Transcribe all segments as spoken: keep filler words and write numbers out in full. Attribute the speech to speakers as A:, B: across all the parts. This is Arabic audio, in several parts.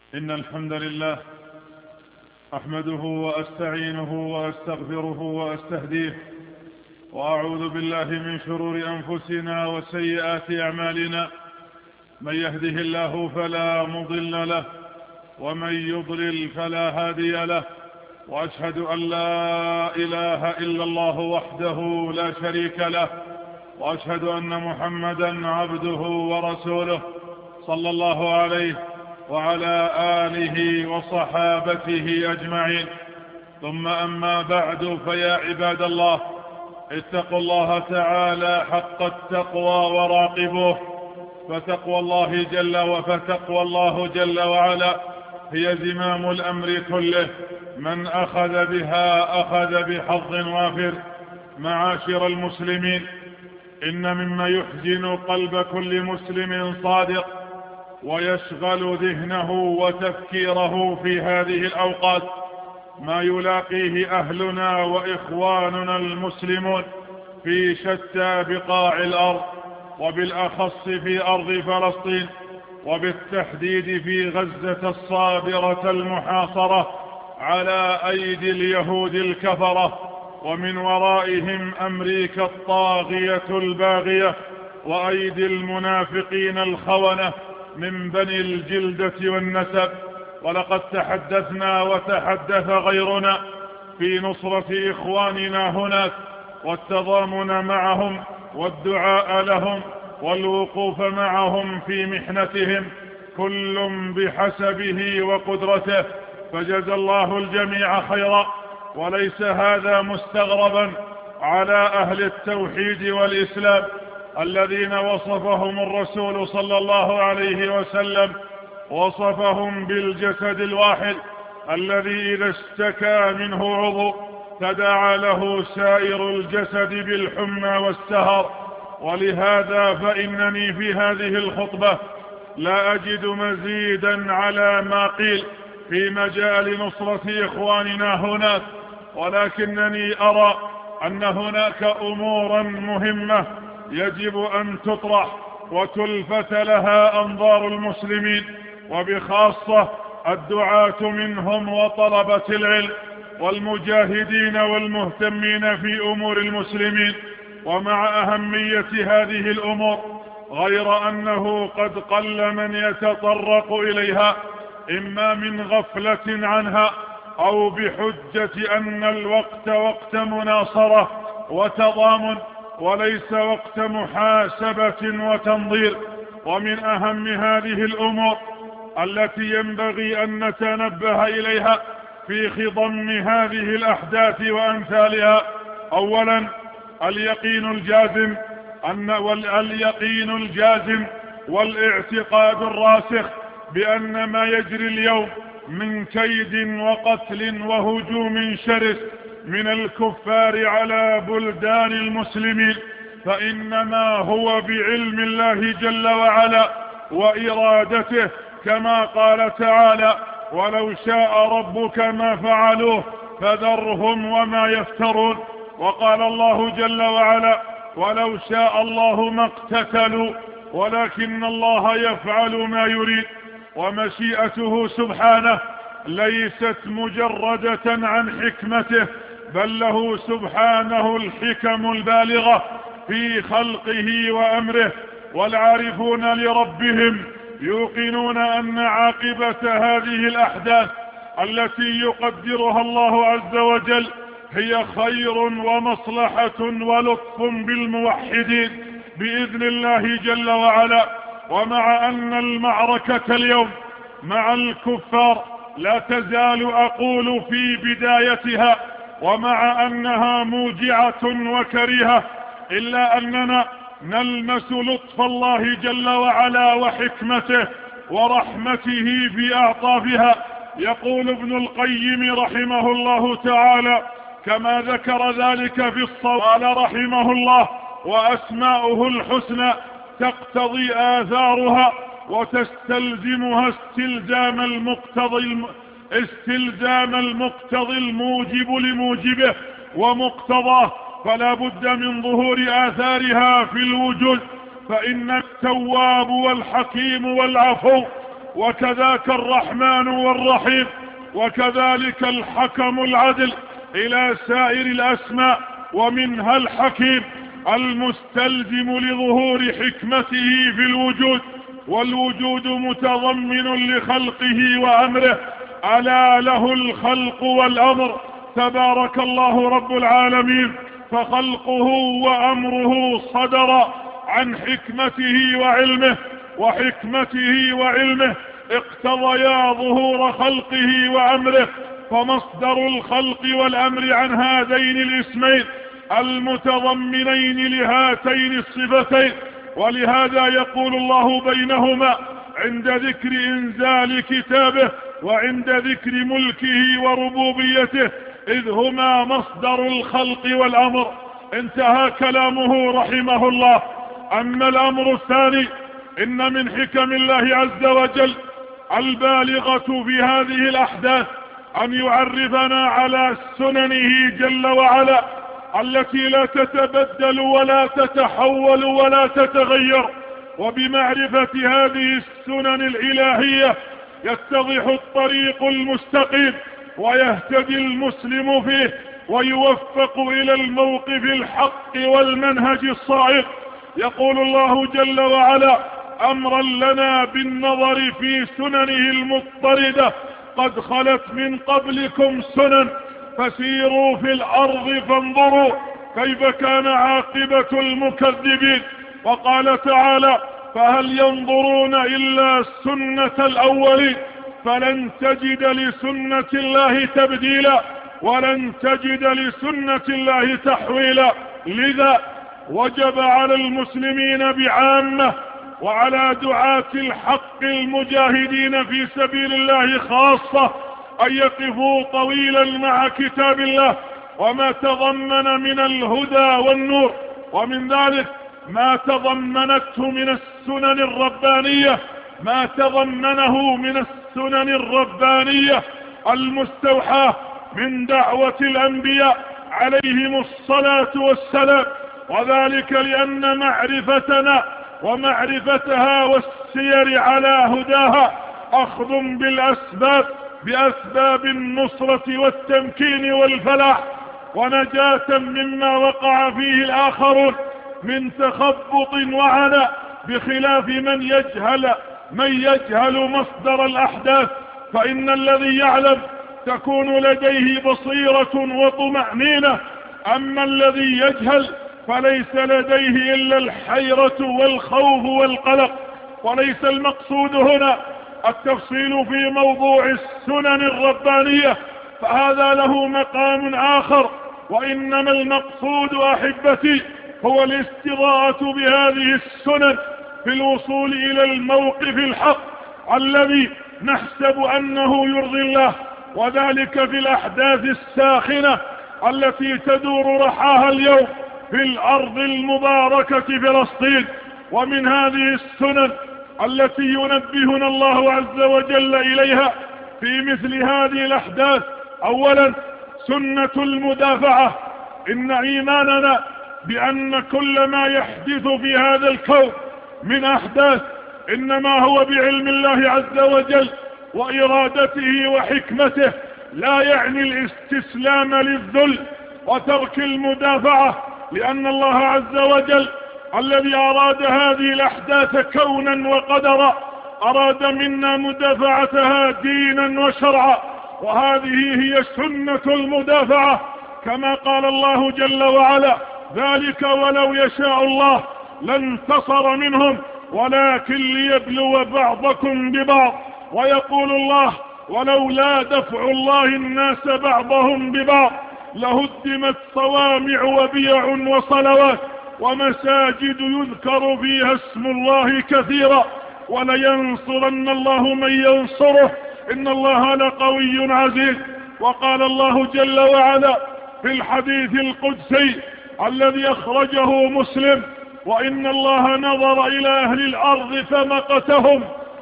A: إن الحمد لله أحمده وأستعينه وأستغفره وأستهديه، وأعوذ بالله من شرور أنفسنا وسيئات أعمالنا. من يهده الله فلا مضل له، ومن يضلل فلا هادي له، وأشهد أن لا إله إلا الله وحده لا شريك له، وأشهد أن محمدا عبده ورسوله صلى الله عليه وعلى آله وصحابته أجمعين. ثم أما بعد، فيا عباد الله، اتقوا الله تعالى حق التقوى وراقبوه، فتقوى الله جل وفتقوى الله جل وعلا هي زمام الأمر كله، من أخذ بها أخذ بحظ وافر. معاشر المسلمين، إن مما يحزن قلب كل مسلم صادق ويشغل ذهنه وتفكيره في هذه الأوقات ما يلاقيه أهلنا وإخواننا المسلمون في شتى بقاع الأرض، وبالأخص في أرض فلسطين، وبالتحديد في غزة الصابرة المحاصرة على أيدي اليهود الكفرة، ومن ورائهم أمريكا الطاغية الباغية، وأيدي المنافقين الخونة من بني الجلدة والنسب. ولقد تحدثنا وتحدث غيرنا في نصرة إخواننا هناك، والتضامن معهم، والدعاء لهم، والوقوف معهم في محنتهم، كل بحسبه وقدرته، فجزى الله الجميع خيرا. وليس هذا مستغربا على أهل التوحيد والإسلام الذين وصفهم الرسول صلى الله عليه وسلم، وصفهم بالجسد الواحد الذي إذا اشتكى منه عضو تداعى له سائر الجسد بالحمى والسهر. ولهذا فإنني في هذه الخطبة لا أجد مزيدا على ما قيل في مجال نصرة إخواننا هناك، ولكنني أرى أن هناك أمورا مهمة يجب أن تطرح وتلفت لها أنظار المسلمين، وبخاصة الدعاة منهم وطلبة العلم والمجاهدين والمهتمين في أمور المسلمين. ومع أهمية هذه الأمور، غير أنه قد قل من يتطرق إليها، إما من غفلة عنها أو بحجة أن الوقت وقت مناصرة وتضامن، وليس وقت محاسبة وتنظير. ومن أهم هذه الأمور التي ينبغي أن نتنبه إليها في خضم هذه الأحداث وأمثالها، أولا اليقين الجازم أن واليقين الجازم والاعتقاد الراسخ بأن ما يجري اليوم من كيد وقتل وهجوم شرس من الكفار على بلدان المسلمين فإنما هو بعلم الله جل وعلا وإرادته، كما قال تعالى: ولو شاء ربك ما فعلوه فذرهم وما يفترون. وقال الله جل وعلا: ولو شاء الله ما اقتتلوا ولكن الله يفعل ما يريد. ومشيئته سبحانه ليست مجردة عن حكمته، بل له سبحانه الحكم البالغة في خلقه وأمره. والعارفون لربهم يوقنون أن عاقبة هذه الأحداث التي يقدرها الله عز وجل هي خير ومصلحة ولطف بالموحدين بإذن الله جل وعلا. ومع أن المعركة اليوم مع الكفار لا تزال أقول في بدايتها، ومع أنها موجعة وكريهة، إلا أننا نلمس لطف الله جل وعلا وحكمته ورحمته في أعطافها. يقول ابن القيم رحمه الله تعالى كما ذكر ذلك في الصواب، قال رحمه الله: وأسماؤه الحسنى تقتضي آثارها وتستلزمها استلزام المقتضي استلزام المقتضي الموجب لموجبه ومقتضاه، فلا بد من ظهور آثارها في الوجود، فإن التواب والحكيم والعفو وكذاك الرحمن والرحيم، وكذلك الحكم العدل إلى سائر الأسماء، ومنها الحكيم المستلزم لظهور حكمته في الوجود، والوجود متضمن لخلقه وأمره، ألا له الخلق والأمر، تبارك الله رب العالمين. فخلقه وأمره صدر عن حكمته وعلمه، وحكمته وعلمه اقتضيا ظهور خلقه وأمره، فمصدر الخلق والأمر عن هذين الاسمين المتضمنين لهاتين الصفتين. ولهذا يقول الله بينهما عند ذكر إنزال كتابه وعند ذكر ملكه وربوبيته، إذ هما مصدر الخلق والأمر. انتهى كلامه رحمه الله. أما الأمر الثاني، إن من حكم الله عز وجل البالغة في هذه الأحداث أن يعرفنا على سننه جل وعلا التي لا تتبدل ولا تتحول ولا تتغير. وبمعرفة هذه السنن الإلهية يتضح الطريق المستقيم، ويهتدي المسلم فيه، ويوفق إلى الموقف الحق والمنهج الصائب. يقول الله جل وعلا أمرا لنا بالنظر في سننه المضطردة: قد خلت من قبلكم سنن فسيروا في الأرض فانظروا كيف كان عاقبة المكذبين. وقال تعالى: فهل ينظرون إلا سنة الأولين فلن تجد لسنة الله تبديلا ولن تجد لسنة الله تحويلا. لذا وجب على المسلمين بعامة وعلى دعاة الحق المجاهدين في سبيل الله خاصة أن يقفوا طويلا مع كتاب الله وما تضمن من الهدى والنور، ومن ذلك ما تضمنته من السنن الربانية ما تضمنه من السنن الربانية المستوحاة من دعوة الأنبياء عليهم الصلاة والسلام. وذلك لأن معرفتنا ومعرفتها والسير على هداها أخذ بالأسباب بأسباب النصرة والتمكين والفلاح، ونجاة مما وقع فيه الآخرون من تخبط وعناء، بخلاف من يجهل من يجهل مصدر الأحداث، فإن الذي يعلم تكون لديه بصيرة وطمأنينة، أما الذي يجهل فليس لديه إلا الحيرة والخوف والقلق. وليس المقصود هنا التفصيل في موضوع السنن الربانية، فهذا له مقام آخر، وإنما المقصود أحبتي هو الاستضاءة بهذه السنن في الوصول إلى الموقف الحق الذي نحسب أنه يرضي الله، وذلك في الأحداث الساخنة التي تدور رحاها اليوم في الأرض المباركة فلسطين. ومن هذه السنن التي ينبهنا الله عز وجل إليها في مثل هذه الأحداث: أولا سنة المدافعة. إن إيماننا بأن كل ما يحدث في هذا الكون من أحداث إنما هو بعلم الله عز وجل وإرادته وحكمته، لا يعني الاستسلام للذل وترك المدافعة، لأن الله عز وجل الذي أراد هذه الأحداث كونا وقدرا أراد منا مدافعتها دينا وشرعا، وهذه هي سنة المدافعة، كما قال الله جل وعلا: ذلك ولو يشاء الله لانتصر منهم ولكن ليبلو بعضكم ببعض. ويقول الله: ولولا دفع الله الناس بعضهم ببعض لهدمت صوامع وبيع وصلوات ومساجد يذكر فيها اسم الله كثيرا ولينصرن الله من ينصره إن الله لقوي عزيز. وقال الله جل وعلا في الحديث القدسي الذي أخرجه مسلم: وإن الله نظر إلى أهل الأرض فمقتهم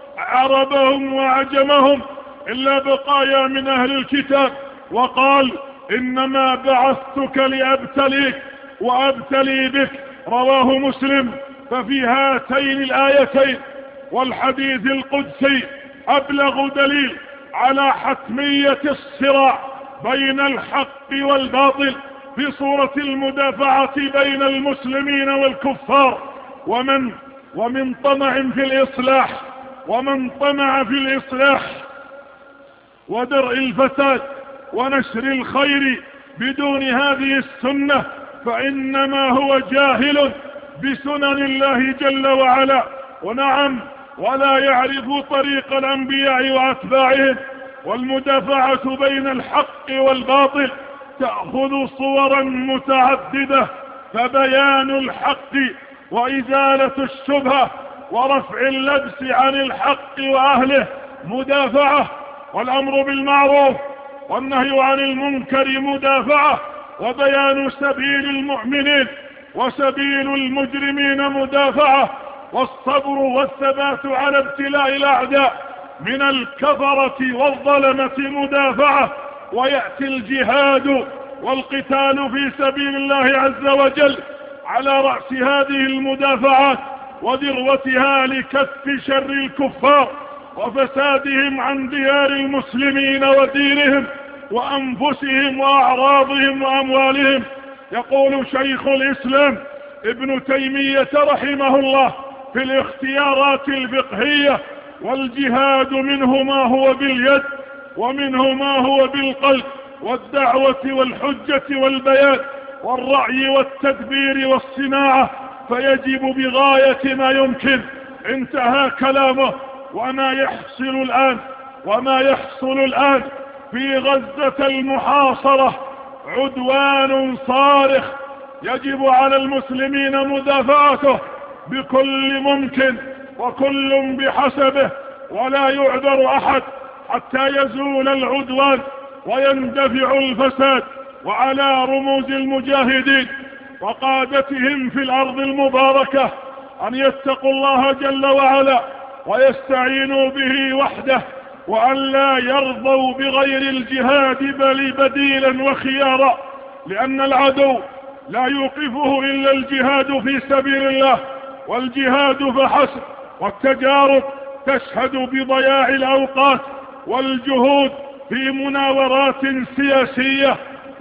A: عربهم وعجمهم إلا بقايا من أهل الكتاب، وقال: إنما بعثتك لأبتليك وأبتلي بك. رواه مسلم. ففي هاتين الآيتين والحديث القدسي أبلغ دليل على حتمية الصراع بين الحق والباطل في صورة المدافعة بين المسلمين والكفار، ومن ومن طمع في الإصلاح ومن طمع في الإصلاح ودرء الفساد ونشر الخير بدون هذه السنة فإنما هو جاهل بسنن الله جل وعلا، ونعم ولا يعرف طريق الأنبياء وأتباعهم. والمدافعة بين الحق والباطل تأخذ صورا متعددة، فبيان الحق وإزالة الشبهة ورفع اللبس عن الحق وأهله مدافعة، والأمر بالمعروف والنهي عن المنكر مدافعة، وبيان سبيل المؤمنين وسبيل المجرمين مدافعة، والصبر والثبات على ابتلاء الأعداء من الكفرة والظلمة مدافعة. ويأتي الجهاد والقتال في سبيل الله عز وجل على رأس هذه المدافعات وذروتها لكف شر الكفار وفسادهم عن ديار المسلمين ودينهم وأنفسهم وأعراضهم وأموالهم. يقول شيخ الإسلام ابن تيمية رحمه الله في الاختيارات الفقهية: والجهاد منه ما هو باليد ومنه ما هو بالقلب والدعوة والحجة والبيان والرعي والتدبير والصناعة، فيجب بغاية ما يمكن. انتهى كلامه. وما يحصل الآن وما يحصل الآن في غزة المحاصرة عدوان صارخ يجب على المسلمين مدافعته بكل ممكن وكل بحسبه، ولا يعذر أحد حتى يزول العدوان ويندفع الفساد. وعلى رموز المجاهدين وقادتهم في الأرض المباركة أن يتقوا الله جل وعلا ويستعينوا به وحده، وأن لا يرضوا بغير الجهاد بل بديلا وخيارا، لأن العدو لا يوقفه إلا الجهاد في سبيل الله، والجهاد فحسب. والتجارب تشهد بضياع الأوقات والجهود في مناورات سياسية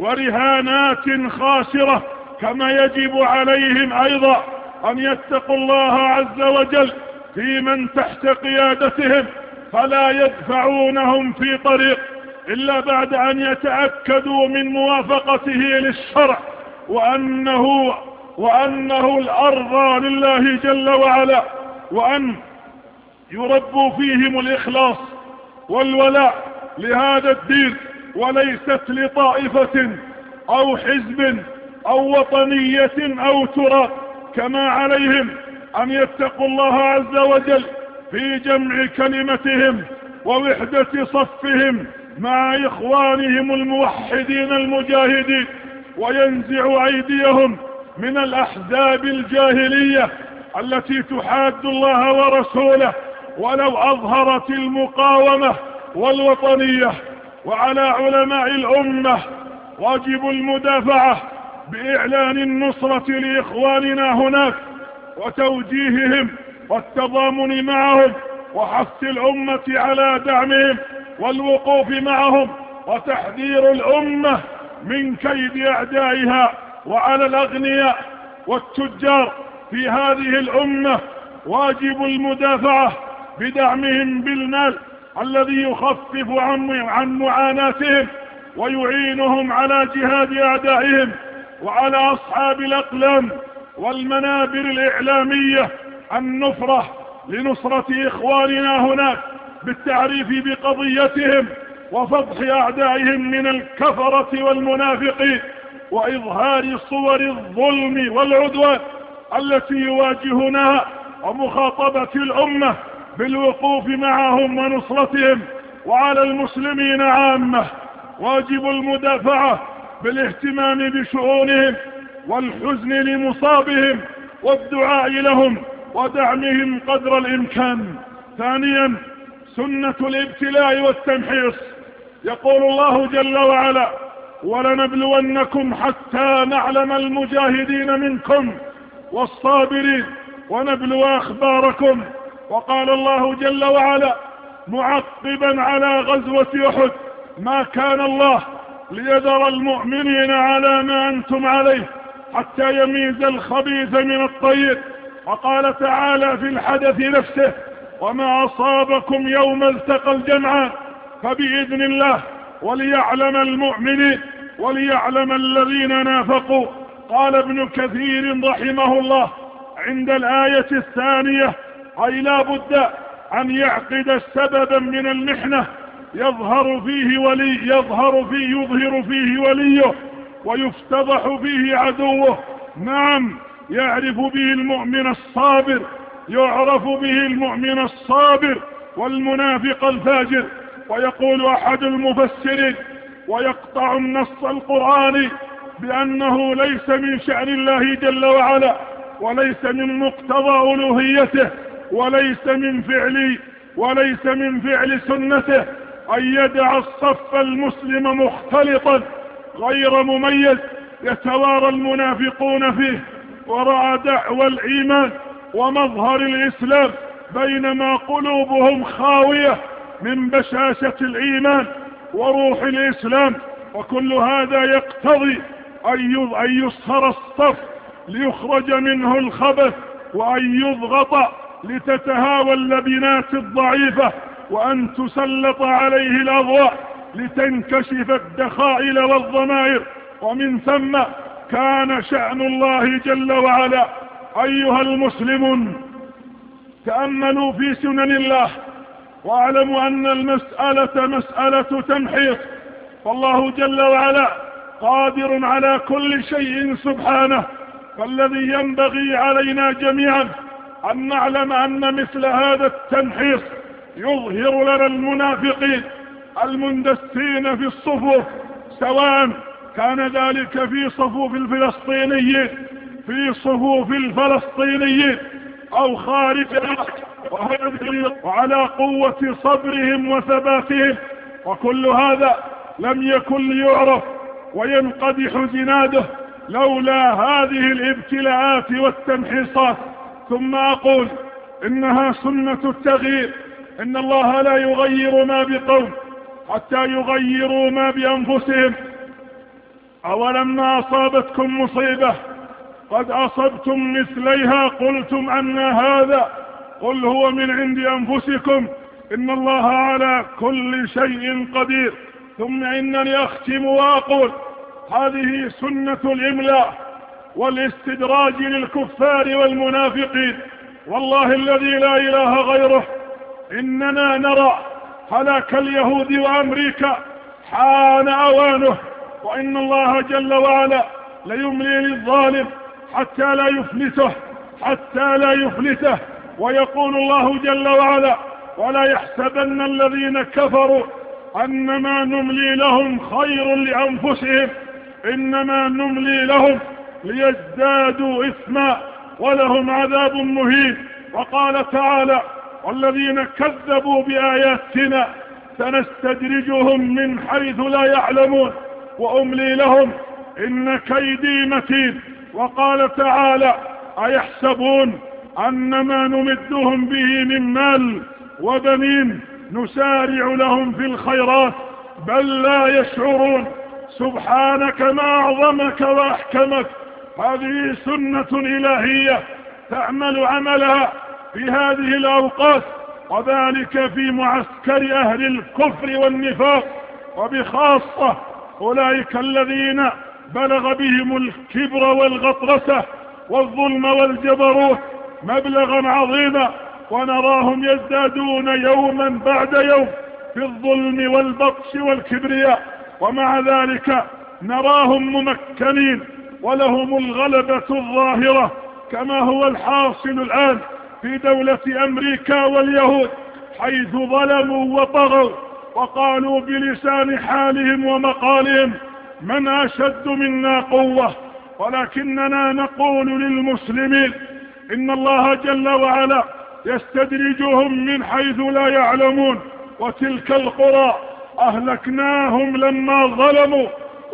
A: ورهانات خاسرة، كما يجب عليهم أيضا أن يتقوا الله عز وجل في من تحت قيادتهم، فلا يدفعونهم في طريق إلا بعد أن يتأكدوا من موافقته للشرع وأنه, وأنه الأرضى لله جل وعلا، وأن يربوا فيهم الإخلاص والولاء لهذا الدين، وليست لطائفة أو حزب أو وطنية أو ترى. كما عليهم أن يتقوا الله عز وجل في جمع كلمتهم ووحدة صفهم مع إخوانهم الموحدين المجاهدين، وينزع أيديهم من الأحزاب الجاهلية التي تحاد الله ورسوله ولو أظهرت المقاومة والوطنية. وعلى علماء الأمة واجب المدافعة بإعلان النصرة لإخواننا هناك وتوجيههم والتضامن معهم وحث الأمة على دعمهم والوقوف معهم وتحذير الأمة من كيد أعدائها. وعلى الأغنياء والتجار في هذه الأمة واجب المدافعة بدعمهم بالمال الذي يخفف عن معاناتهم ويعينهم على جهاد أعدائهم. وعلى أصحاب الأقلام والمنابر الإعلامية النفرة لنصرة إخواننا هناك بالتعريف بقضيتهم وفضح أعدائهم من الكفرة والمنافقين وإظهار صور الظلم والعدوان التي يواجهونها، ومخاطبة الأمة بالوقوف معهم ونصرتهم. وعلى المسلمين عامة واجب المدافعة بالاهتمام بشؤونهم والحزن لمصابهم والدعاء لهم ودعمهم قدر الإمكان. ثانيا، سنة الابتلاء والتمحيص. يقول الله جل وعلا: ولنبلونكم حتى نعلم المجاهدين منكم والصابرين ونبلو أخباركم. وقال الله جل وعلا: معقبا على غزوة أحد: ما كان الله ليذر المؤمنين على ما أنتم عليه حتى يميز الخبيث من الطيب. وقال تعالى في الحدث نفسه: وما أصابكم يوم التقى الجمعان فبإذن الله وليعلم المؤمنين وليعلم الذين نافقوا. قال ابن كثير رحمه الله عند الآية الثانية: أي لا بد أن يعقد سببا من المحنة يظهر فيه ولي يظهر فيه يظهر فيه وليه ويفتضح فيه عدوه. نعم، يعرف به المؤمن الصابر يعرف به المؤمن الصابر والمنافق الفاجر. ويقول أحد المفسرين ويقطع النص القرآني بأنه ليس من شأن الله جل وعلا وليس من مقتضى ألوهيته وليس من فعل وليس من فعل سنته أن يدع الصف المسلم مختلطا غير مميز يتوارى المنافقون فيه وراء دعوى الإيمان ومظهر الإسلام، بينما قلوبهم خاوية من بشاشة الإيمان وروح الإسلام. وكل هذا يقتضي أن يصهر الصف ليخرج منه الخبث، وأن يضغط لتتهاوى اللبنات الضعيفة، وأن تسلط عليه الأضواء لتنكشف الدخائل والضمائر. ومن ثم كان شأن الله جل وعلا. أيها المسلمون، تأملوا في سنن الله واعلموا أن المسألة مسألة تمحيص، فالله جل وعلا قادر على كل شيء سبحانه. فالذي ينبغي علينا جميعا أن نعلم أن مثل هذا التمحيص يظهر لنا المنافقين المندسين في الصفوف، سواء كان ذلك في صفوف الفلسطينيين في صفوف الفلسطينيين أو خارجها، وعلى قوة صبرهم وثباتهم. وكل هذا لم يكن ليعرف وينقدح زناده لولا هذه الابتلاءات والتمحيصات. ثم أقول إنها سنة التغيير، إن الله لا يغير ما بقوم حتى يغيروا ما بأنفسهم. أولما أصابتكم مصيبة قد أصبتم مثليها قلتم أن هذا، قل هو من عند أنفسكم إن الله على كل شيء قدير. ثم إنني أختم وأقول: هذه سنة الإملاء والاستدراج للكفار والمنافقين. والله الذي لا إله غيره إننا نرى هلاك اليهود وأمريكا حان أوانه، وإن الله جل وعلا ليملي للظالم حتى لا يفلته حتى لا يفلته. ويقول الله جل وعلا: ولا يحسبن الذين كفروا أنما نملي لهم خير لأنفسهم إنما نملي لهم ليزدادوا إثما ولهم عذاب مهين. وقال تعالى: والذين كذبوا بآياتنا سنستدرجهم من حيث لا يعلمون وأملي لهم إن كيدي متين. وقال تعالى: أيحسبون أنما نمدهم به من مال وبنين نسارع لهم في الخيرات بل لا يشعرون. سبحانك ما أعظمك وأحكمك. هذه سنة إلهية تعمل عملها في هذه الأوقات، وذلك في معسكر أهل الكفر والنفاق، وبخاصة أولئك الذين بلغ بهم الكبر والغطرسة والظلم والجبروت مبلغا عظيما، ونراهم يزدادون يوما بعد يوم في الظلم والبطش والكبرياء، ومع ذلك نراهم ممكنين ولهم الغلبة الظاهرة، كما هو الحاصل الآن في دولة أمريكا واليهود، حيث ظلموا وطغوا وقالوا بلسان حالهم ومقالهم: من أشد منا قوة. ولكننا نقول للمسلمين: إن الله جل وعلا يستدرجهم من حيث لا يعلمون، وتلك القرى أهلكناهم لما ظلموا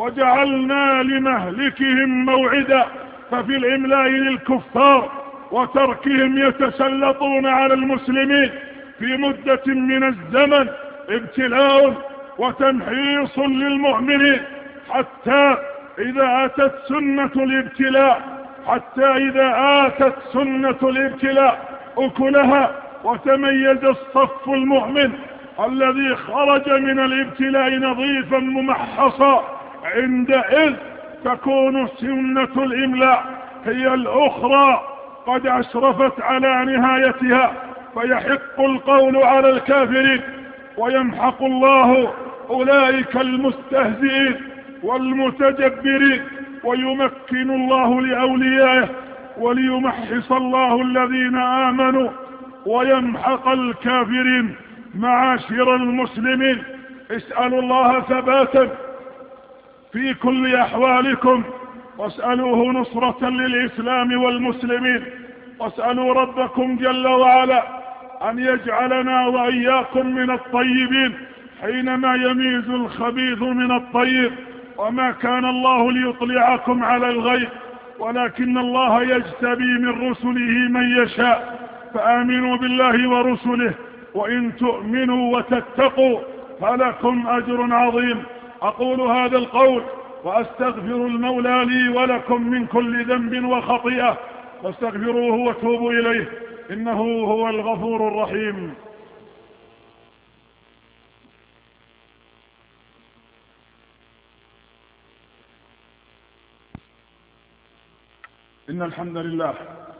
A: وجعلنا لمهلكهم موعدا. ففي الإملاء للكفار وتركهم يتسلطون على المسلمين في مدة من الزمن ابتلاء وتمحيص للمؤمنين، حتى إذا أتت سنة الابتلاء حتى إذا آتت سنة الابتلاء أكلها وتميز الصف المؤمن الذي خرج من الابتلاء نظيفا ممحصا، عندئذ تكون سنة الإملاء هي الأخرى قد أشرفت على نهايتها، فيحق القول على الكافرين ويمحق الله أولئك المستهزئين والمتجبرين، ويمكن الله لأوليائه وليمحص الله الذين آمنوا ويمحق الكافرين. معاشر المسلمين، اسألوا الله ثباتا في كل أحوالكم، واسألوه نصرة للإسلام والمسلمين، واسألوا ربكم جل وعلا أن يجعلنا وإياكم من الطيبين حينما يميز الخبيث من الطيب. وما كان الله ليطلعكم على الغيب ولكن الله يجتبي من رسله من يشاء، فآمنوا بالله ورسله، وإن تؤمنوا وتتقوا فلكم أجر عظيم. أقول هذا القول وأستغفر المولى لي ولكم من كل ذنب وخطيئة، فاستغفروه وتوبوا إليه إنه هو الغفور الرحيم. إن الحمد لله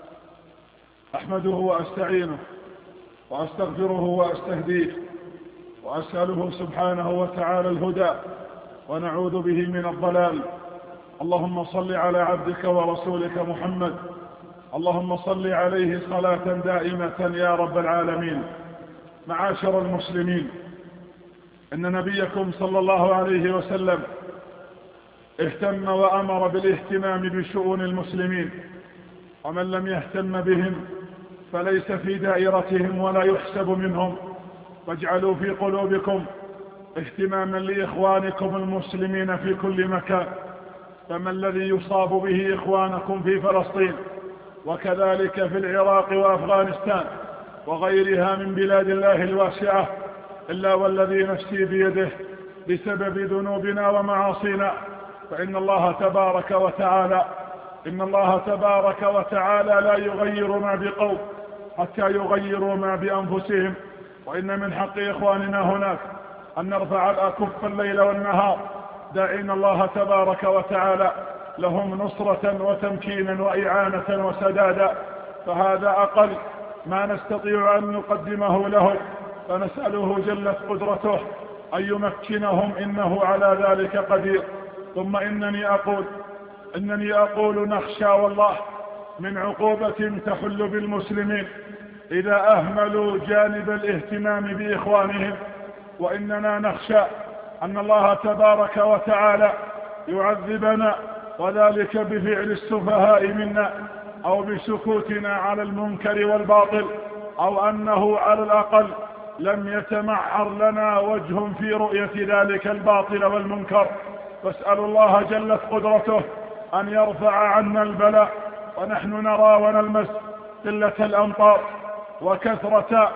A: أحمده وأستعينه وأستغفره وأستهديه، وأسأله سبحانه وتعالى الهدى ونعوذ به من الضلال. اللهم صل على عبدك ورسولك محمد، اللهم صل عليه صلاة دائمة يا رب العالمين. معاشر المسلمين، إن نبيكم صلى الله عليه وسلم اهتم وأمر بالاهتمام بشؤون المسلمين، ومن لم يهتم بهم فليس في دائرتهم ولا يحسب منهم. واجعلوا في قلوبكم اهتماما لإخوانكم المسلمين في كل مكان، فما الذي يصاب به إخوانكم في فلسطين وكذلك في العراق وأفغانستان وغيرها من بلاد الله الواسعة إلا والذي نفسي بيده بسبب ذنوبنا ومعاصينا. فإن الله تبارك وتعالى إن الله تبارك وتعالى لا يغير ما بقوم حتى يغيروا ما بأنفسهم. وإن من حق إخواننا هناك أن نرفع الأكف الليل والنهار داعين الله تبارك وتعالى لهم نصرة وتمكينا وإعانة وسدادا، فهذا أقل ما نستطيع أن نقدمه لهم، فنسأله جلت قدرته أن يمكنهم إنه على ذلك قدير. ثم إنني أقول إنني أقول نخشى والله من عقوبة تحل بالمسلمين إذا أهملوا جانب الاهتمام بإخوانهم، وإننا نخشى أن الله تبارك وتعالى يعذبنا، وذلك بفعل السفهاء منا أو بسكوتنا على المنكر والباطل، أو أنه على الأقل لم يتمعر لنا وجه في رؤية ذلك الباطل والمنكر. فاسأل الله جلت قدرته أن يرفع عنا البلاء، ونحن نرى ونلمس قلة الأمطار وكثرة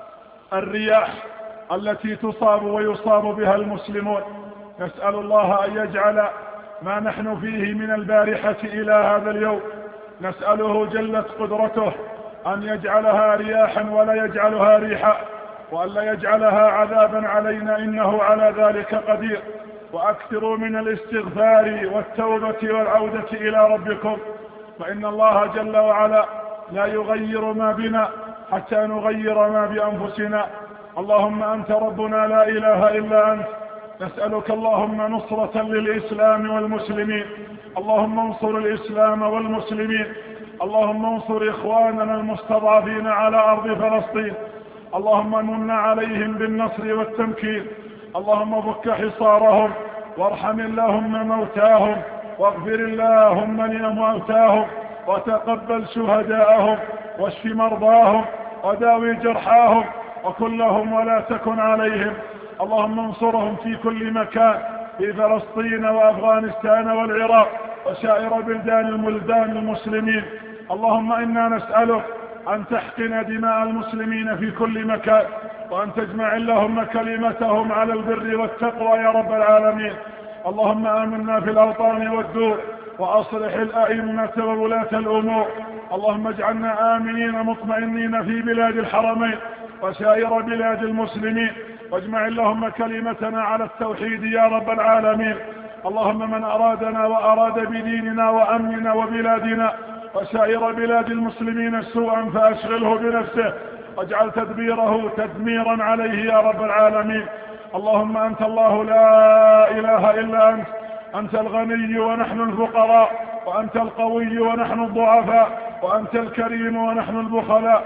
A: الرياح التي تصاب ويصاب بها المسلمون. نسأل الله أن يجعل ما نحن فيه من البارحة إلى هذا اليوم، نسأله جلت قدرته أن يجعلها رياحا ولا يجعلها ريحا، وأن لا يجعلها عذابا علينا إنه على ذلك قدير. وأكثروا من الاستغفار والتوبة والعودة إلى ربكم، فإن الله جل وعلا لا يغير ما بنا حتى نغير ما بأنفسنا. اللهم أنت ربنا لا إله إلا أنت، نسألك اللهم نصرة للإسلام والمسلمين، اللهم انصر الإسلام والمسلمين، اللهم انصر إخواننا المستضعفين على أرض فلسطين، اللهم من عليهم بالنصر والتمكين، اللهم فك حصارهم وارحم اللهم موتاهم، واغفر اللهم لموتاهم، وتقبل شهداءهم، واشف مرضاهم، وداوي جرحاهم، وكن لهم ولا تكن عليهم. اللهم انصرهم في كل مكان في فلسطين وأفغانستان والعراق وسائر بلدان البلدان المسلمين. اللهم إنا نسألك أن تحقن دماء المسلمين في كل مكان، وأن تجمع اللهم كلمتهم على البر والتقوى يا رب العالمين. اللهم آمنا في الأوطان والدور، وأصلح الأئمة وولاة الأمور. اللهم اجعلنا آمنين مطمئنين في بلاد الحرمين وسائر بلاد المسلمين، واجمع اللهم كلمتنا على التوحيد يا رب العالمين. اللهم من أرادنا وأراد بديننا وأمننا وبلادنا وسائر بلاد المسلمين سوءا فأشغله بنفسه، واجعل تدبيره تدميرا عليه يا رب العالمين. اللهم أنت الله لا إله إلا أنت، أنت الغني ونحن الفقراء، وأنت القوي ونحن الضعفاء، وأنت الكريم ونحن البخلاء.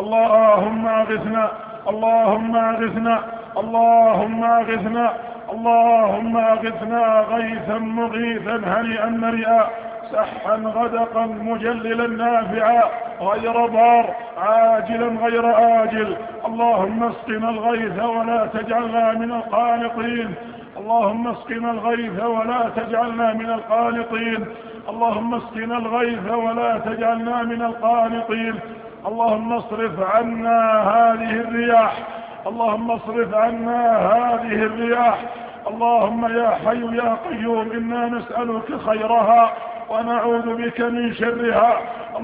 A: اللهم أغثنا، اللهم أغثنا، اللهم أغثنا، اللهم أغثنا غيثا مغيثا هنيئا مريئا، سحا غدقا مجللا نافعا، غير ضار عاجلا غير آجل. اللهم اسقنا الغيث ولا تجعلنا من القانطين، اللهم اسقنا الغيث ولا تجعلنا من القانطين، اللهم اسقنا الغيث ولا تجعلنا من القانطين. اللهم اصرف عنا هذه الرياح، اللهم اصرف عنا هذه الرياح. اللهم يا حي يا قيوم إنا نسألك خيرها ونعوذ بك من شرها.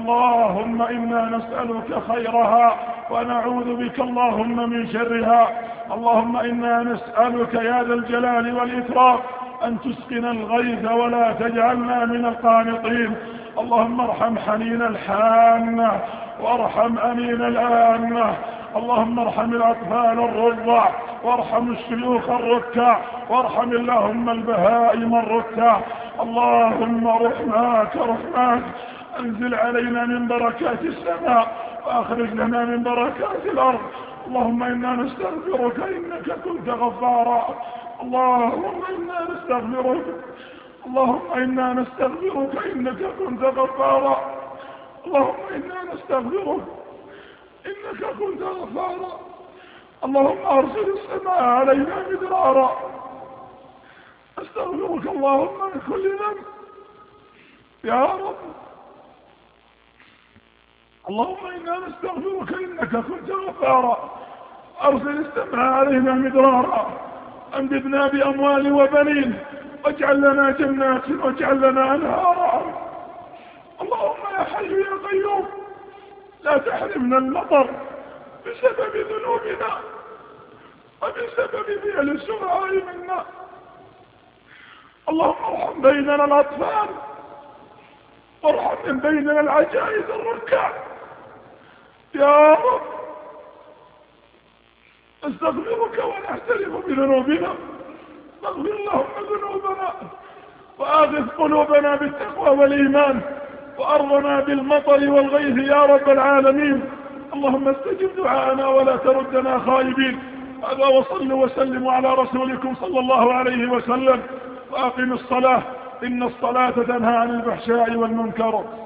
A: اللهم إنا نسألك خيرها ونعوذ بك اللهم من شرها. اللهم إنا نسألك يا ذا الجلال والإكرام أن تسقنا الغيث ولا تجعلنا من القانطين. اللهم ارحم حنين الحانة وارحم أمين الآنة. اللهم ارحم الأطفال الرضع، وارحم الشيوخ الركع، وارحم اللهم البهائم الركع. اللهم رحماك رحماك، انزل علينا من بركات السماء واخرج لنا من بركات الأرض. اللهم إنا نستغفرك إنك كنت غفارا. اللهم إنا نستغفرك، اللهم إنا نستغفرك إنك كنت غفارا. اللهم إنا نستغفرك إنك كنت غفارا. اللهم أرسل السماء علينا مدرارا. أستغفرك اللهم من كل ذنب يا رب. اللهم إنا نستغفرك إنك كنت غفارا. أرسل السماء علينا مدرارا، أمددنا بأموال وبنين، واجعل لنا جنات واجعل لنا أنهارا. اللهم يا حي يا قيوم لا تحرمنا المطر بسبب ذنوبنا وبسبب فعل السفهاء منا. اللهم ارحم بيننا الأطفال، وارحم من بيننا العجائز الركع يا رب. نستغفرك ونعترف بذنوبنا، اغفر اللهم ذنوبنا، وآغث قلوبنا بالتقوى والإيمان، وأرضنا بالمطر والغيث يا رب العالمين. اللهم استجب دعاءنا ولا تردنا خائبين. هذا وصلوا وسلموا على رسولكم صلى الله عليه وسلم، وأقم الصلاة إن الصلاة تنهى عن الفحشاء والمنكر.